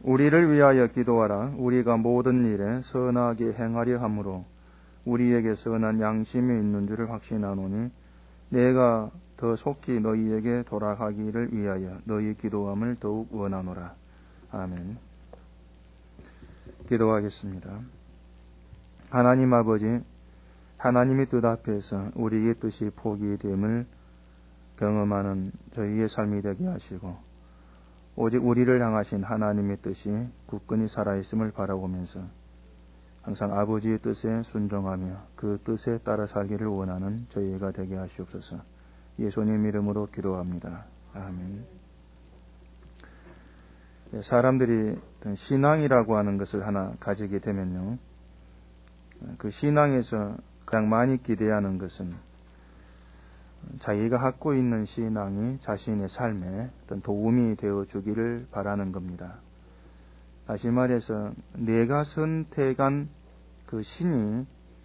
우리를 위하여 기도하라. 우리가 모든 일에 선하게 행하려 함으로 우리에게 선한 양심이 있는 줄을 확신하노니 내가 더 속히 너희에게 돌아가기를 위하여 너희 기도함을 더욱 원하노라. 아멘. 기도하겠습니다. 하나님 아버지, 하나님의 뜻 앞에서 우리의 뜻이 포기됨을 경험하는 저희의 삶이 되게 하시고 오직 우리를 향하신 하나님의 뜻이 굳건히 살아있음을 바라보면서 항상 아버지의 뜻에 순종하며 그 뜻에 따라 살기를 원하는 저희가 되게 하시옵소서. 예수님 이름으로 기도합니다. 아멘. 사람들이 신앙이라고 하는 것을 하나 가지게 되면요, 그 신앙에서 가장 많이 기대하는 것은 자기가 갖고 있는 신앙이 자신의 삶에 어떤 도움이 되어 주기를 바라는 겁니다. 다시 말해서 내가 선택한 그 신이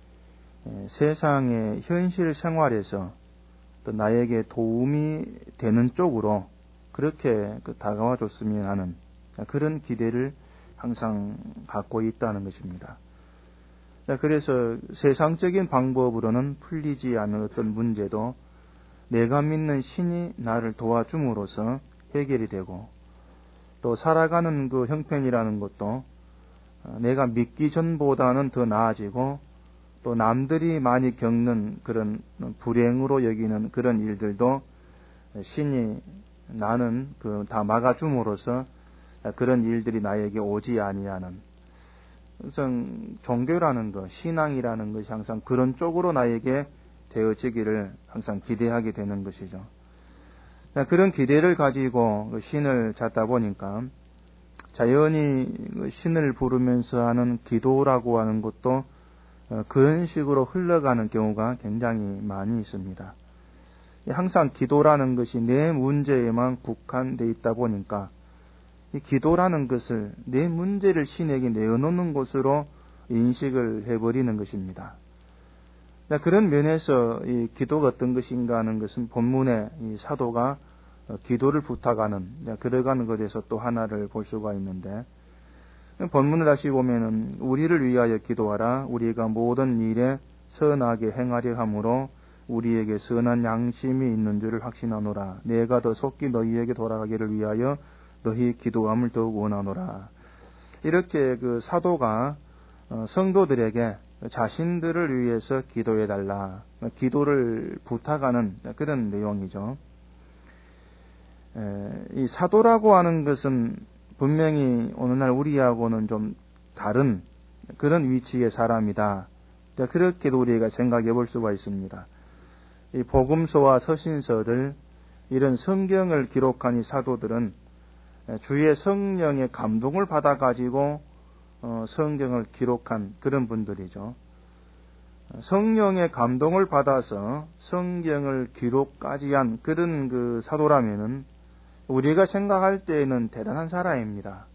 세상의 현실 생활에서 또 나에게 도움이 되는 쪽으로 그렇게 다가와 줬으면 하는 그런 기대를 항상 갖고 있다는 것입니다. 그래서 세상적인 방법으로는 풀리지 않는 어떤 문제도 내가 믿는 신이 나를 도와줌으로써 해결이 되고, 또 살아가는 그 형편이라는 것도 내가 믿기 전보다는 더 나아지고, 또 남들이 많이 겪는 그런 불행으로 여기는 그런 일들도 신이 나는 그 다 막아줌으로써 그런 일들이 나에게 오지 아니하는, 그래서 종교라는 것, 신앙이라는 것이 항상 그런 쪽으로 나에게 되어지기를 항상 기대하게 되는 것이죠. 그런 기대를 가지고 신을 찾다 보니까 자연히 신을 부르면서 하는 기도라고 하는 것도 그런 식으로 흘러가는 경우가 굉장히 많이 있습니다. 항상 기도라는 것이 내 문제에만 국한되어 있다 보니까 이 기도라는 것을 내 문제를 신에게 내어놓는 것으로 인식을 해버리는 것입니다. 그런 면에서 이 기도가 어떤 것인가 하는 것은 본문의 이 사도가 기도를 부탁하는, 그러가는 것에서 또 하나를 볼 수가 있는데, 본문을 다시 보면은 우리를 위하여 기도하라. 우리가 모든 일에 선하게 행하려 함으로 우리에게 선한 양심이 있는 줄을 확신하노라. 내가 더 속히 너희에게 돌아가기를 위하여 너희 기도함을 더욱 원하노라. 이렇게 그 사도가 성도들에게 자신들을 위해서 기도해달라, 기도를 부탁하는 그런 내용이죠. 이 사도라고 하는 것은 분명히 오늘날 우리하고는 좀 다른 그런 위치의 사람이다. 그렇게도 우리가 생각해 볼 수가 있습니다. 이 복음서와 서신서들, 이런 성경을 기록한 이 사도들은 주의 성령의 감동을 받아가지고 성경을 기록한 그런 분들이죠. 성령의 감동을 받아서 성경을 기록까지 한 그런 그 사도라면은 우리가 생각할 때에는 대단한 사람입니다.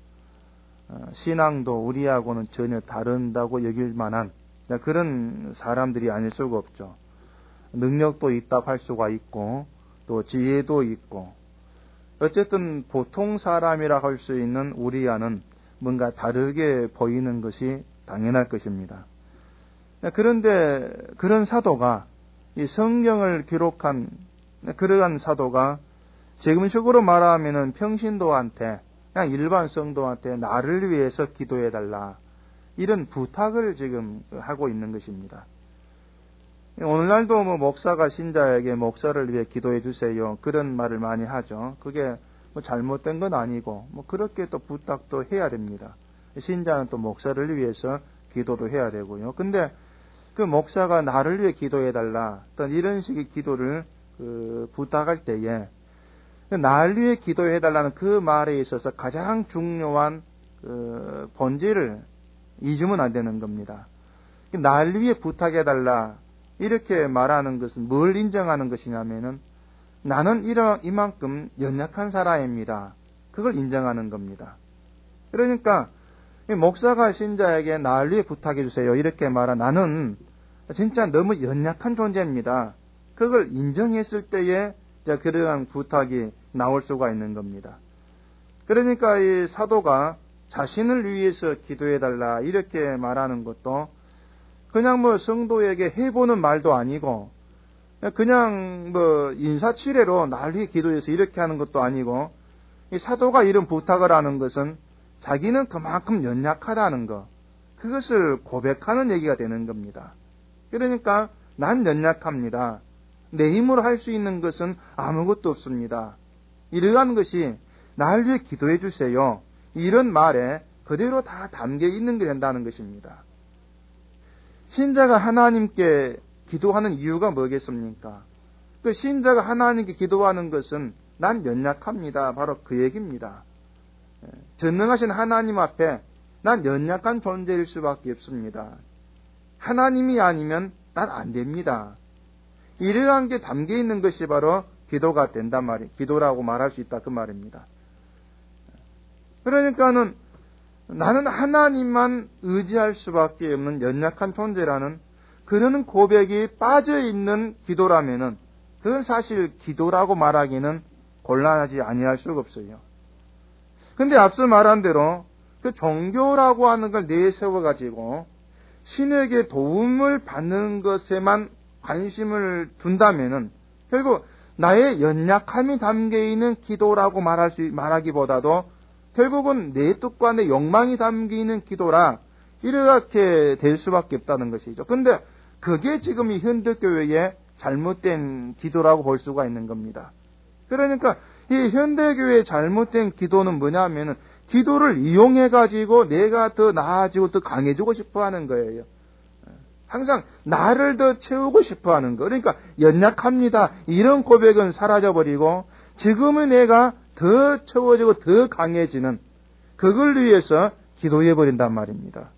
신앙도 우리하고는 전혀 다른다고 여길 만한 그런 사람들이 아닐 수가 없죠. 능력도 있다 할 수가 있고, 또 지혜도 있고, 어쨌든 보통 사람이라 할 수 있는 우리와는 뭔가 다르게 보이는 것이 당연할 것입니다. 그런데 그런 사도가, 이 성경을 기록한 그러한 사도가 지금식으로 말하면은 평신도한테, 그냥 일반 성도한테 나를 위해서 기도해달라, 이런 부탁을 지금 하고 있는 것입니다. 오늘날도 목사가 신자에게 목사를 위해 기도해 주세요, 그런 말을 많이 하죠. 그게 잘못된 건 아니고 그렇게 또 부탁도 해야 됩니다. 신자는 또 목사를 위해서 기도도 해야 되고요. 근데 그 목사가 나를 위해 기도해 달라, 어떤 이런 식의 기도를 부탁할 때에 나를 위해 기도해 달라는 그 말에 있어서 가장 중요한 본질을 잊으면 안 되는 겁니다. 나를 위해 부탁해 달라, 이렇게 말하는 것은 뭘 인정하는 것이냐면은 나는 이만큼 연약한 사람입니다, 그걸 인정하는 겁니다. 그러니까 목사가 신자에게 나를 위해 부탁해 주세요 이렇게 말한 나는 진짜 너무 연약한 존재입니다, 그걸 인정했을 때에 그러한 부탁이 나올 수가 있는 겁니다. 그러니까 이 사도가 자신을 위해서 기도해달라 이렇게 말하는 것도 그냥 성도에게 해보는 말도 아니고 그냥 인사치레로 날 위해 기도해서 이렇게 하는 것도 아니고 이 사도가 이런 부탁을 하는 것은 자기는 그만큼 연약하다는 것, 그것을 고백하는 얘기가 되는 겁니다. 그러니까 난 연약합니다. 내 힘으로 할 수 있는 것은 아무것도 없습니다. 이러한 것이 날 위해 기도해 주세요. 이런 말에 그대로 다 담겨 있는 게 된다는 것입니다. 신자가 하나님께 기도하는 이유가 뭐겠습니까? 그 신자가 하나님께 기도하는 것은 난 연약합니다. 바로 그 얘기입니다. 전능하신 하나님 앞에 난 연약한 존재일 수밖에 없습니다. 하나님이 아니면 난 안 됩니다. 이러한 게 담겨 있는 것이 바로 기도가 된단 말이에요. 기도라고 말할 수 있다 그 말입니다. 그러니까는 나는 하나님만 의지할 수밖에 없는 연약한 존재라는 그런 고백이 빠져있는 기도라면은 그건 사실 기도라고 말하기는 곤란하지 아니할 수가 없어요. 근데 앞서 말한 대로 그 종교라고 하는 걸 내세워가지고 신에게 도움을 받는 것에만 관심을 둔다면은 결국 나의 연약함이 담겨있는 기도라고 말하기보다도 결국은 내 뜻과 내 욕망이 담기는 기도라 이렇게 될 수밖에 없다는 것이죠. 근데 그게 지금 이 현대교회의 잘못된 기도라고 볼 수가 있는 겁니다. 그러니까 이 현대교회의 잘못된 기도는 뭐냐면은 기도를 이용해가지고 내가 더 나아지고 더 강해지고 싶어 하는 거예요. 항상 나를 더 채우고 싶어 하는 거. 그러니까 연약합니다. 이런 고백은 사라져버리고 지금의 내가 더 채워지고 더 강해지는 그걸 위해서 기도해버린단 말입니다.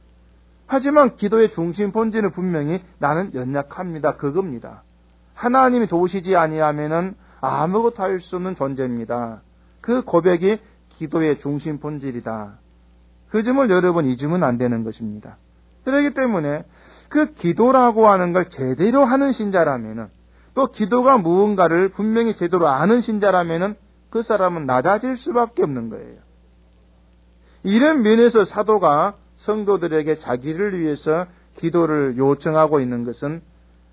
하지만 기도의 중심 본질은 분명히 나는 연약합니다. 그겁니다. 하나님이 도우시지 아니하면은 아무것도 할 수 없는 존재입니다. 그 고백이 기도의 중심 본질이다. 그 점을 여러분 잊으면 안 되는 것입니다. 그렇기 때문에 그 기도라고 하는 걸 제대로 하는 신자라면은 또 기도가 무언가를 분명히 제대로 아는 신자라면은 그 사람은 낮아질 수밖에 없는 거예요. 이런 면에서 사도가 성도들에게 자기를 위해서 기도를 요청하고 있는 것은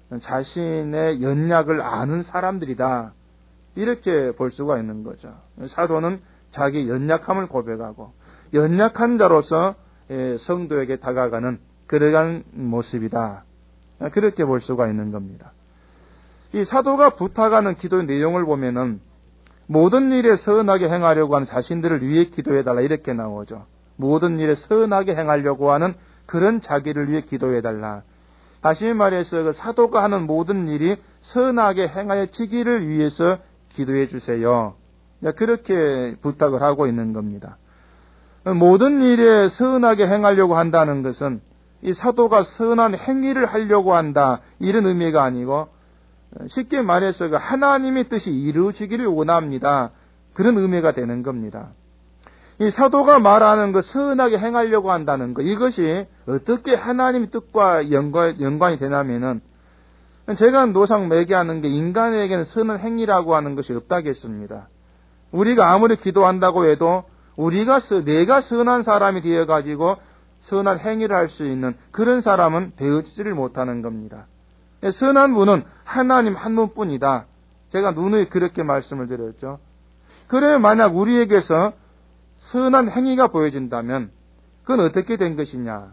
자신의 연약을 아는 사람들이다. 이렇게 볼 수가 있는 거죠. 사도는 자기 연약함을 고백하고 연약한 자로서 성도에게 다가가는 그러한 모습이다. 그렇게 볼 수가 있는 겁니다. 이 사도가 부탁하는 기도의 내용을 보면은 모든 일에 선하게 행하려고 하는 자신들을 위해 기도해달라 이렇게 나오죠. 모든 일에 선하게 행하려고 하는 그런 자기를 위해 기도해달라. 다시 말해서 그 사도가 하는 모든 일이 선하게 행하여지기를 위해서 기도해 주세요. 그렇게 부탁을 하고 있는 겁니다. 모든 일에 선하게 행하려고 한다는 것은 이 사도가 선한 행위를 하려고 한다 이런 의미가 아니고 쉽게 말해서 하나님의 뜻이 이루어지기를 원합니다. 그런 의미가 되는 겁니다. 이 사도가 말하는 그 선하게 행하려고 한다는 것 이것이 어떻게 하나님의 뜻과 연관이 되냐면은 제가 노상 매개하는 게 인간에게는 선한 행위라고 하는 것이 없다겠습니다. 우리가 아무리 기도한다고 해도 내가 선한 사람이 되어가지고 선한 행위를 할 수 있는 그런 사람은 되어지지를 못하는 겁니다. 선한 분은 하나님 한 분뿐이다. 제가 누누이 그렇게 말씀을 드렸죠. 그래 만약 우리에게서 선한 행위가 보여진다면 그건 어떻게 된 것이냐.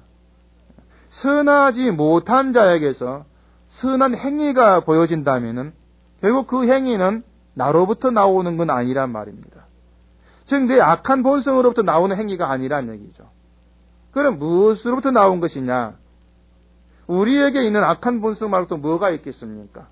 선하지 못한 자에게서 선한 행위가 보여진다면 결국 그 행위는 나로부터 나오는 건 아니란 말입니다. 즉 내 악한 본성으로부터 나오는 행위가 아니란 얘기죠. 그럼 무엇으로부터 나온 것이냐? 우리에게 있는 악한 본성 말고 또 뭐가 있겠습니까?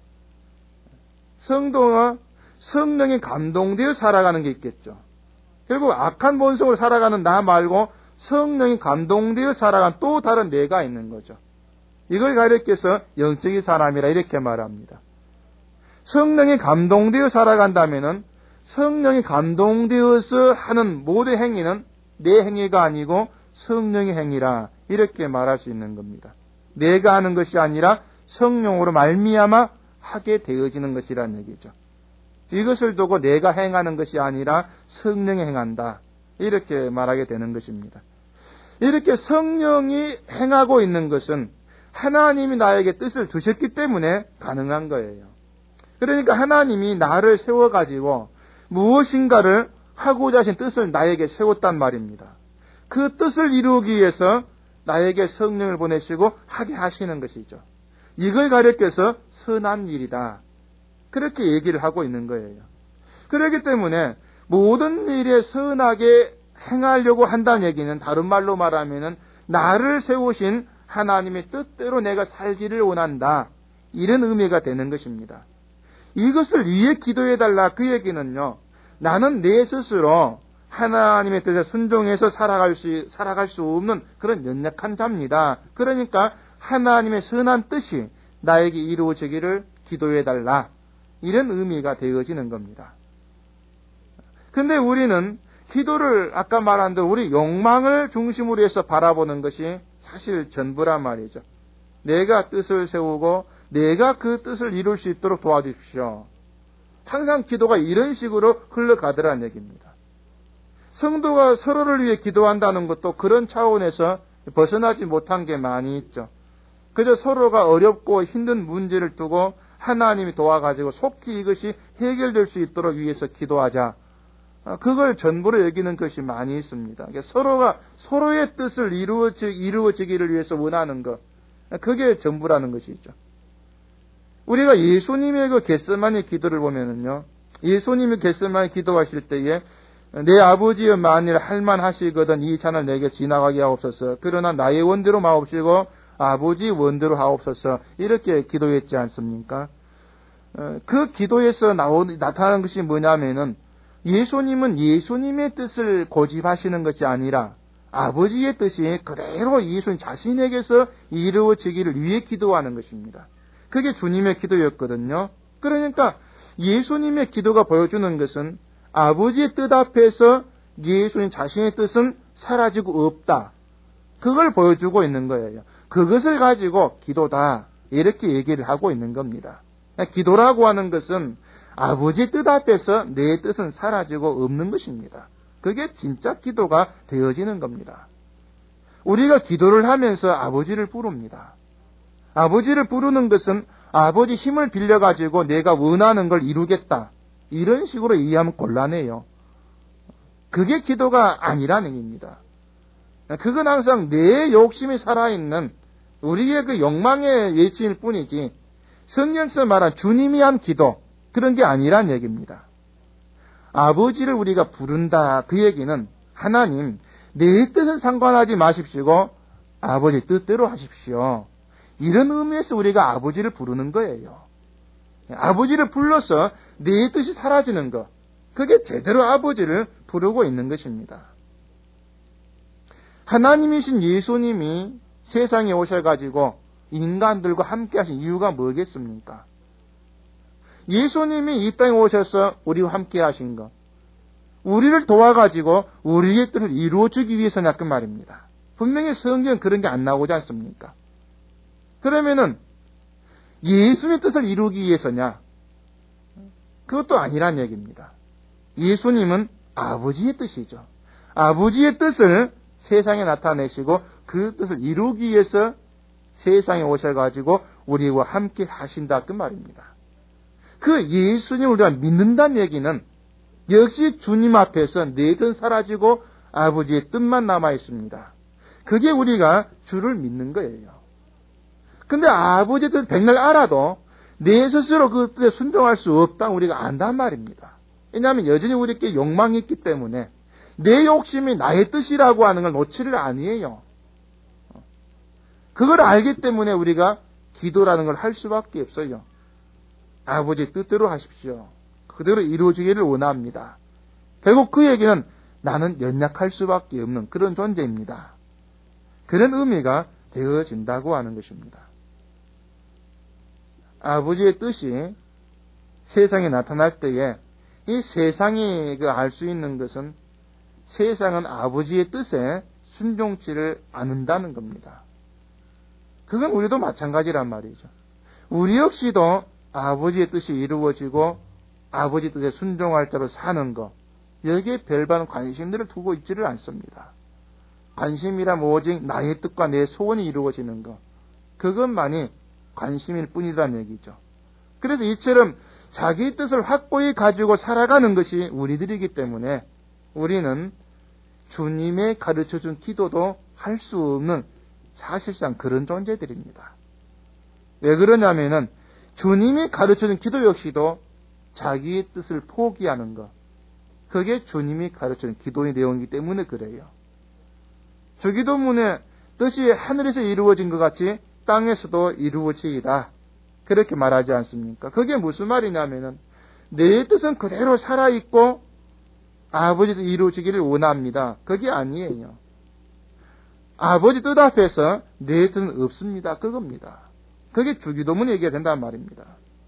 성도와 성령이 감동되어 살아가는 게 있겠죠. 결국 악한 본성으로 살아가는 나 말고 성령이 감동되어 살아가는 또 다른 내가 있는 거죠. 이걸 가리켜서 영적인 사람이라 이렇게 말합니다. 성령이 감동되어 살아간다면은 성령이 감동되어서 하는 모든 행위는 내 행위가 아니고 성령의 행위라 이렇게 말할 수 있는 겁니다. 내가 하는 것이 아니라 성령으로 말미암아 하게 되어지는 것이라는 얘기죠. 이것을 두고 내가 행하는 것이 아니라 성령이 행한다. 이렇게 말하게 되는 것입니다. 이렇게 성령이 행하고 있는 것은 하나님이 나에게 뜻을 주셨기 때문에 가능한 거예요. 그러니까 하나님이 나를 세워가지고 무엇인가를 하고자 하신 뜻을 나에게 세웠단 말입니다. 그 뜻을 이루기 위해서 나에게 성령을 보내시고 하게 하시는 것이죠. 이걸 가리켜서 선한 일이다. 그렇게 얘기를 하고 있는 거예요. 그렇기 때문에 모든 일에 선하게 행하려고 한다는 얘기는 다른 말로 말하면 나를 세우신 하나님의 뜻대로 내가 살기를 원한다. 이런 의미가 되는 것입니다. 이것을 위해 기도해달라. 그 얘기는요. 나는 내 스스로 하나님의 뜻에 순종해서 살아갈 수 없는 그런 연약한 자입니다. 그러니까 하나님의 선한 뜻이 나에게 이루어지기를 기도해달라. 이런 의미가 되어지는 겁니다. 근데 우리는 기도를 아까 말한 대로 우리 욕망을 중심으로 해서 바라보는 것이 사실 전부란 말이죠. 내가 뜻을 세우고 내가 그 뜻을 이룰 수 있도록 도와주십시오. 항상 기도가 이런 식으로 흘러가더라는 얘기입니다. 성도가 서로를 위해 기도한다는 것도 그런 차원에서 벗어나지 못한 게 많이 있죠. 그저 서로가 어렵고 힘든 문제를 두고 하나님이 도와가지고 속히 이것이 해결될 수 있도록 위해서 기도하자. 그걸 전부로 여기는 것이 많이 있습니다. 서로가 서로의 뜻을 이루어지기를 위해서 원하는 것. 그게 전부라는 것이죠. 우리가 예수님의 그 겟세마니 기도를 보면은요. 예수님이 겟세마니 기도하실 때에 내 아버지여 만일 할만하시거든 이 잔을 내게 지나가게 하옵소서. 그러나 나의 원대로 마옵시고 아버지 원대로 하옵소서. 이렇게 기도했지 않습니까? 그 기도에서 나타나는 것이 뭐냐면은 예수님은 예수님의 뜻을 고집하시는 것이 아니라 아버지의 뜻이 그대로 예수님 자신에게서 이루어지기를 위해 기도하는 것입니다. 그게 주님의 기도였거든요. 그러니까 예수님의 기도가 보여주는 것은 아버지의 뜻 앞에서 예수님 자신의 뜻은 사라지고 없다. 그걸 보여주고 있는 거예요. 그것을 가지고 기도다. 이렇게 얘기를 하고 있는 겁니다. 기도라고 하는 것은 아버지 뜻 앞에서 내 뜻은 사라지고 없는 것입니다. 그게 진짜 기도가 되어지는 겁니다. 우리가 기도를 하면서 아버지를 부릅니다. 아버지를 부르는 것은 아버지 힘을 빌려가지고 내가 원하는 걸 이루겠다. 이런 식으로 이해하면 곤란해요. 그게 기도가 아니라는 얘기입니다. 그건 항상 내 욕심이 살아있는 우리의 그 욕망의 외침일 뿐이지 성경에서 말한 주님이 한 기도 그런 게 아니란 얘기입니다. 아버지를 우리가 부른다. 그 얘기는 하나님 내 뜻은 상관하지 마십시오. 아버지 뜻대로 하십시오. 이런 의미에서 우리가 아버지를 부르는 거예요. 아버지를 불러서 내 뜻이 사라지는 것. 그게 제대로 아버지를 부르고 있는 것입니다. 하나님이신 예수님이 세상에 오셔가지고 인간들과 함께 하신 이유가 뭐겠습니까? 예수님이 이 땅에 오셔서 우리와 함께 하신 것. 우리를 도와가지고 우리의 뜻을 이루어주기 위해서냐 그 말입니다. 분명히 성경은 그런 게 안 나오지 않습니까? 그러면은 예수님의 뜻을 이루기 위해서냐? 그것도 아니란 얘기입니다. 예수님은 아버지의 뜻이죠. 아버지의 뜻을 세상에 나타내시고 그 뜻을 이루기 위해서 세상에 오셔가지고 우리와 함께 하신다 그 말입니다. 그 예수님을 우리가 믿는다는 얘기는 역시 주님 앞에서 내 뜻은 사라지고 아버지의 뜻만 남아 있습니다. 그게 우리가 주를 믿는 거예요. 근데 아버지의 뜻을 백날 알아도 내 스스로 그 뜻에 순종할 수 없다 우리가 안단 말입니다. 왜냐하면 여전히 우리께 욕망이 있기 때문에 내 욕심이 나의 뜻이라고 하는 걸 놓치를 아니에요. 그걸 알기 때문에 우리가 기도라는 걸 할 수밖에 없어요. 아버지 뜻대로 하십시오. 그대로 이루어지기를 원합니다. 결국 그 얘기는 나는 연약할 수밖에 없는 그런 존재입니다. 그런 의미가 되어진다고 하는 것입니다. 아버지의 뜻이 세상에 나타날 때에 이 세상이 알 수 있는 것은 세상은 아버지의 뜻에 순종치를 않는다는 겁니다. 그건 우리도 마찬가지란 말이죠. 우리 역시도 아버지의 뜻이 이루어지고 아버지 뜻에 순종할 자로 사는 것. 여기에 별반 관심들을 두고 있지를 않습니다. 관심이란 오직 나의 뜻과 내 소원이 이루어지는 것, 그것만이 관심일 뿐이라는 얘기죠. 그래서 이처럼 자기 뜻을 확고히 가지고 살아가는 것이 우리들이기 때문에 우리는 주님의 가르쳐준 기도도 할 수 없는 사실상 그런 존재들입니다. 왜 그러냐면은 주님이 가르쳐준 기도 역시도 자기의 뜻을 포기하는 것, 그게 주님이 가르쳐준 기도의 내용이기 때문에 그래요. 주기도문의 뜻이 하늘에서 이루어진 것 같이 땅에서도 이루어지이다, 그렇게 말하지 않습니까? 그게 무슨 말이냐면은 내 뜻은 그대로 살아있고 아버지도 이루어지기를 원합니다, 그게 아니에요. 아버지 뜻 앞에서 내 뜻은 없습니다, 그겁니다. 그게 주기도문 얘기가 된단 말입니다.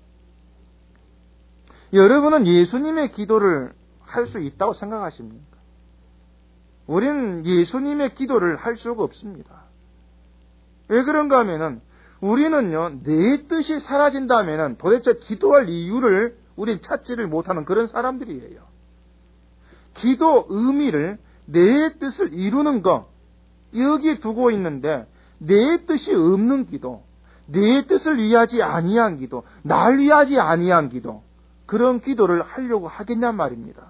여러분은 예수님의 기도를 할 수 있다고 생각하십니까? 우리는 예수님의 기도를 할 수가 없습니다. 왜 그런가 하면은 우리는요, 내 뜻이 사라진다면은 도대체 기도할 이유를 우린 찾지를 못하는 그런 사람들이에요. 기도 의미를 내 뜻을 이루는 것, 여기에 두고 있는데 내 뜻이 없는 기도, 내 뜻을 위하지 아니한 기도, 날 위하지 아니한 기도, 그런 기도를 하려고 하겠냔 말입니다.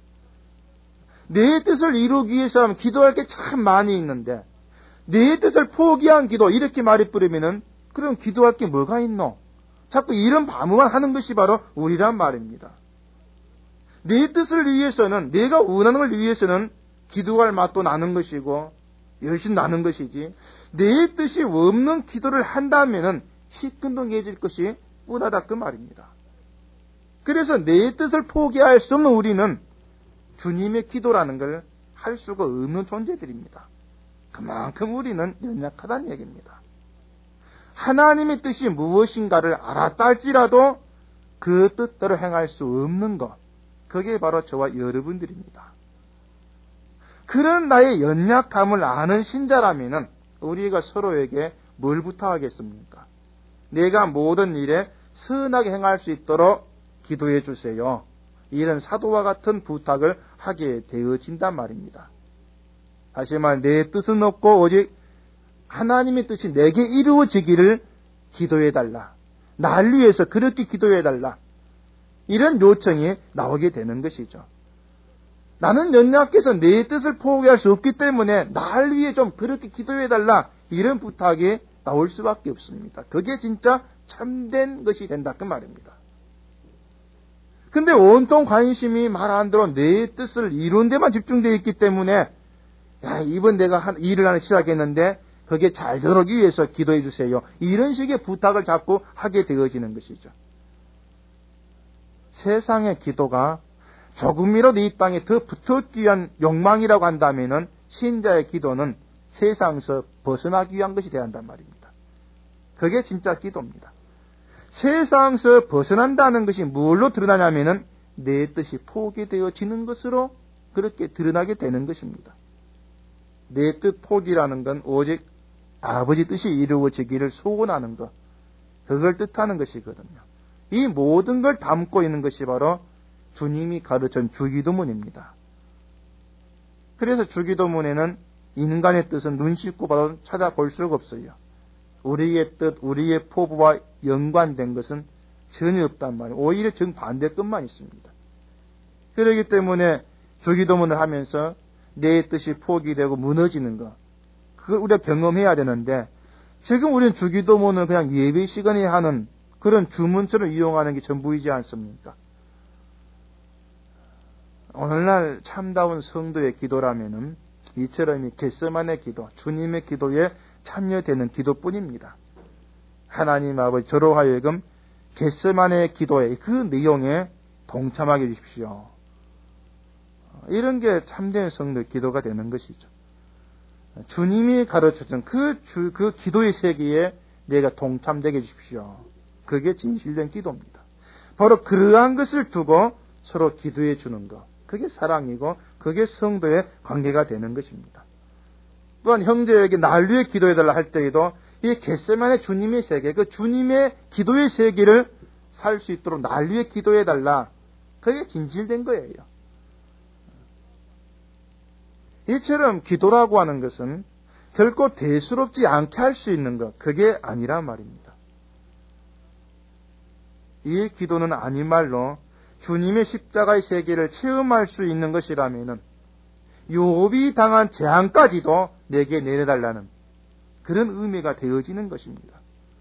내 뜻을 이루기 위해서는 기도할 게 참 많이 있는데 내 뜻을 포기한 기도, 이렇게 말이 뿌리면은 그럼 기도할 게 뭐가 있노? 자꾸 이런 반문만 하는 것이 바로 우리란 말입니다. 내 뜻을 위해서는, 내가 원하는 걸 위해서는 기도할 맛도 나는 것이고 열심히 나는 것이지, 내 뜻이 없는 기도를 한다면은 시큰둥해질 것이 뻔하다, 그 말입니다. 그래서 내 뜻을 포기할 수 없는 우리는 주님의 기도라는 걸 할 수가 없는 존재들입니다. 그만큼 우리는 연약하다는 얘기입니다. 하나님의 뜻이 무엇인가를 알았다 할지라도 그 뜻대로 행할 수 없는 것, 그게 바로 저와 여러분들입니다. 그런 나의 연약함을 아는 신자라면은 우리가 서로에게 뭘 부탁하겠습니까? 내가 모든 일에 선하게 행할 수 있도록 기도해 주세요, 이런 사도와 같은 부탁을 하게 되어진단 말입니다. 다시 말, 내 뜻은 없고 오직 하나님의 뜻이 내게 이루어지기를 기도해 달라, 날 위해서 그렇게 기도해 달라, 이런 요청이 나오게 되는 것이죠. 나는 연약해서 내 뜻을 포기할 수 없기 때문에 날 위해 좀 그렇게 기도해 달라, 이런 부탁이 나올 수밖에 없습니다. 그게 진짜 참된 것이 된다, 그 말입니다. 근데 온통 관심이 말 안 들어 내 뜻을 이루는 데만 집중되어 있기 때문에, 야, 이번 내가 일을 하나 시작했는데 그게 잘 되기 위해서 기도해 주세요, 이런 식의 부탁을 자꾸 하게 되어지는 것이죠. 세상의 기도가 조금이라도 이 땅에 더 붙었기 위한 욕망이라고 한다면은 신자의 기도는 세상에서 벗어나기 위한 것이 되어야 한단 말입니다. 그게 진짜 기도입니다. 세상에서 벗어난다는 것이 뭘로 드러나냐면은 내 뜻이 포기되어지는 것으로 그렇게 드러나게 되는 것입니다. 내 뜻 포기라는 건 오직 아버지 뜻이 이루어지기를 소원하는 것, 그걸 뜻하는 것이거든요. 이 모든 걸 담고 있는 것이 바로 주님이 가르친 주기도문입니다. 그래서 주기도문에는 인간의 뜻은 눈 씻고 봐도 찾아볼 수가 없어요. 우리의 뜻, 우리의 포부와 연관된 것은 전혀 없단 말이에요. 오히려 정반대 것만 있습니다. 그렇기 때문에 주기도문을 하면서 내 뜻이 포기되고 무너지는 것, 그걸 우리가 경험해야 되는데, 지금 우리는 주기도문을 그냥 예배 시간에 하는 그런 주문처럼 이용하는 게 전부이지 않습니까? 오늘날 참다운 성도의 기도라면은 이처럼 겟세마네 기도, 주님의 기도에 참여되는 기도뿐입니다. 하나님 아버지, 저로 하여금 겟세마네 기도의 그 내용에 동참하게 해주십시오. 이런 게 참된 성도의 기도가 되는 것이죠. 주님이 가르쳐준 그 기도의 세계에 내가 동참되게 해주십시오. 그게 진실된 기도입니다. 바로 그러한 것을 두고 서로 기도해 주는 것, 그게 사랑이고 그게 성도의 관계가 되는 것입니다. 또한 형제에게 날 위해 기도해달라 할 때에도 이 겟세마네 주님의 세계, 그 주님의 기도의 세계를 살 수 있도록 날 위해 기도해달라, 그게 진실된 거예요. 이처럼 기도라고 하는 것은 결코 대수롭지 않게 할 수 있는 것, 그게 아니란 말입니다. 이 기도는 아닌 말로 주님의 십자가의 세계를 체험할 수 있는 것이라면은 욥이 당한 재앙까지도 내게 내려달라는 그런 의미가 되어지는 것입니다.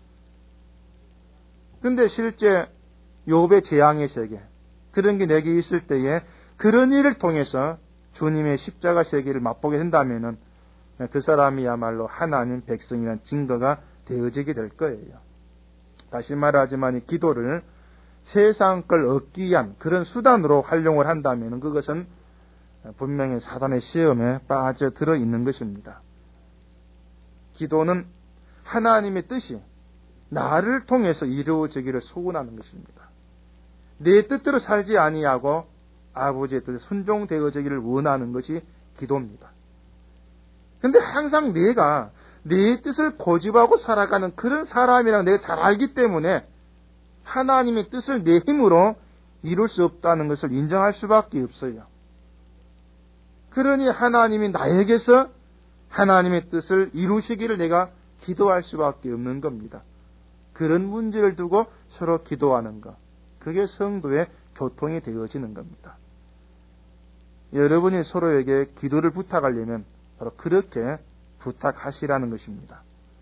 근데 실제 욥의 재앙의 세계, 그런 게 내게 있을 때에 그런 일을 통해서 주님의 십자가 세계를 맛보게 된다면은 그 사람이야말로 하나님 백성이라는 증거가 되어지게 될 거예요. 다시 말하지만 이 기도를 세상 걸 얻기 위한 그런 수단으로 활용을 한다면 그것은 분명히 사단의 시험에 빠져들어 있는 것입니다. 기도는 하나님의 뜻이 나를 통해서 이루어지기를 소원하는 것입니다. 내 뜻대로 살지 아니하고 아버지의 뜻에 순종되어지기를 원하는 것이 기도입니다. 근데 항상 내가 내 뜻을 고집하고 살아가는 그런 사람이라는 내가 잘 알기 때문에 하나님의 뜻을 내 힘으로 이룰 수 없다는 것을 인정할 수밖에 없어요. 그러니 하나님이 나에게서 하나님의 뜻을 이루시기를 내가 기도할 수밖에 없는 겁니다. 그런 문제를 두고 서로 기도하는 것, 그게 성도의 교통이 되어지는 겁니다. 여러분이 서로에게 기도를 부탁하려면 바로 그렇게 부탁하시라는 것입니다.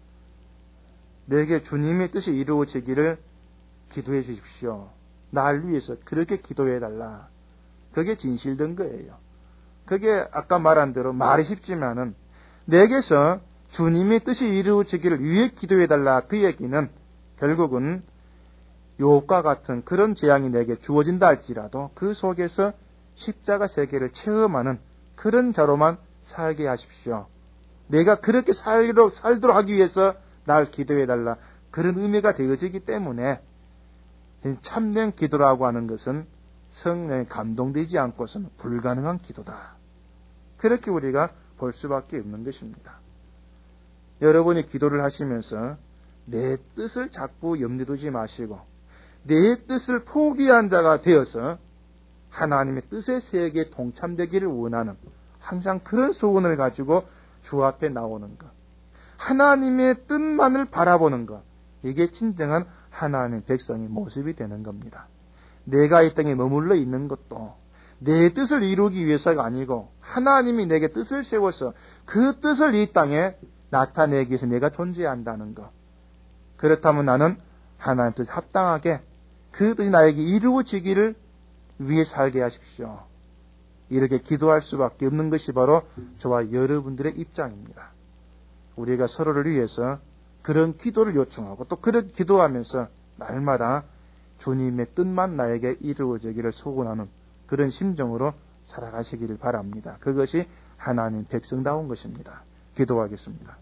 내게 주님의 뜻이 이루어지기를 기도해 주십시오. 날 위해서 그렇게 기도해 달라. 그게 진실된 거예요. 그게 아까 말한 대로 말이 쉽지만은 내게서 주님의 뜻이 이루어지기를 위해 기도해 달라. 그 얘기는 결국은 욥과 같은 그런 재앙이 내게 주어진다 할지라도 그 속에서 십자가 세계를 체험하는 그런 자로만 살게 하십시오. 내가 그렇게 살도록 하기 위해서 날 기도해 달라. 그런 의미가 되어지기 때문에 참된 기도라고 하는 것은 성령에 감동되지 않고서는 불가능한 기도다. 그렇게 우리가 볼 수밖에 없는 것입니다. 여러분이 기도를 하시면서 내 뜻을 자꾸 염두에 두지 마시고 내 뜻을 포기한 자가 되어서 하나님의 뜻의 세계에 동참되기를 원하는 항상 그런 소원을 가지고 주 앞에 나오는 것. 하나님의 뜻만을 바라보는 것. 이게 진정한 하나님의 백성의 모습이 되는 겁니다. 내가 이 땅에 머물러 있는 것도 내 뜻을 이루기 위해서가 아니고 하나님이 내게 뜻을 세워서 그 뜻을 이 땅에 나타내기 위해서 내가 존재한다는 것. 그렇다면 나는 하나님 뜻에 합당하게 그 뜻이 나에게 이루어지기를 위해 살게 하십시오. 이렇게 기도할 수밖에 없는 것이 바로 저와 여러분들의 입장입니다. 우리가 서로를 위해서 그런 기도를 요청하고 또 그런 기도하면서 날마다 주님의 뜻만 나에게 이루어지기를 소원하는 그런 심정으로 살아가시기를 바랍니다. 그것이 하나님 백성다운 것입니다. 기도하겠습니다.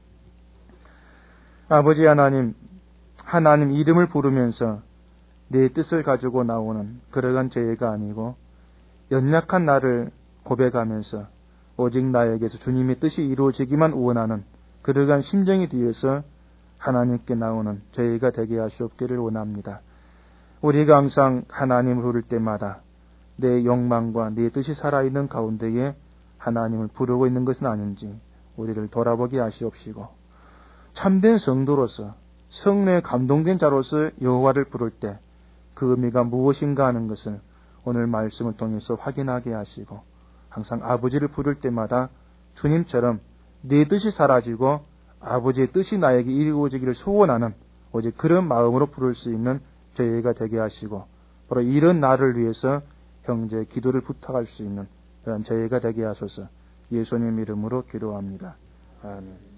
아버지 하나님, 하나님 이름을 부르면서 내 뜻을 가지고 나오는 그러한 죄가 아니고 연약한 나를 고백하면서 오직 나에게서 주님의 뜻이 이루어지기만 원하는 그러한 심정이 되어서 하나님께 나오는 저희가 되게 하시옵기를 원합니다. 우리가 항상 하나님을 부를 때마다 내 욕망과 내 뜻이 살아있는 가운데에 하나님을 부르고 있는 것은 아닌지 우리를 돌아보게 하시옵시고 참된 성도로서 성령에 감동된 자로서 여호와를 부를 때 그 의미가 무엇인가 하는 것을 오늘 말씀을 통해서 확인하게 하시고 항상 아버지를 부를 때마다 주님처럼 내 뜻이 사라지고 아버지의 뜻이 나에게 이루어지기를 소원하는 오직 그런 마음으로 부를 수 있는 저희가 되게 하시고 바로 이런 나를 위해서 형제의 기도를 부탁할 수 있는 그런 저희가 되게 하소서. 예수님 이름으로 기도합니다. 아멘.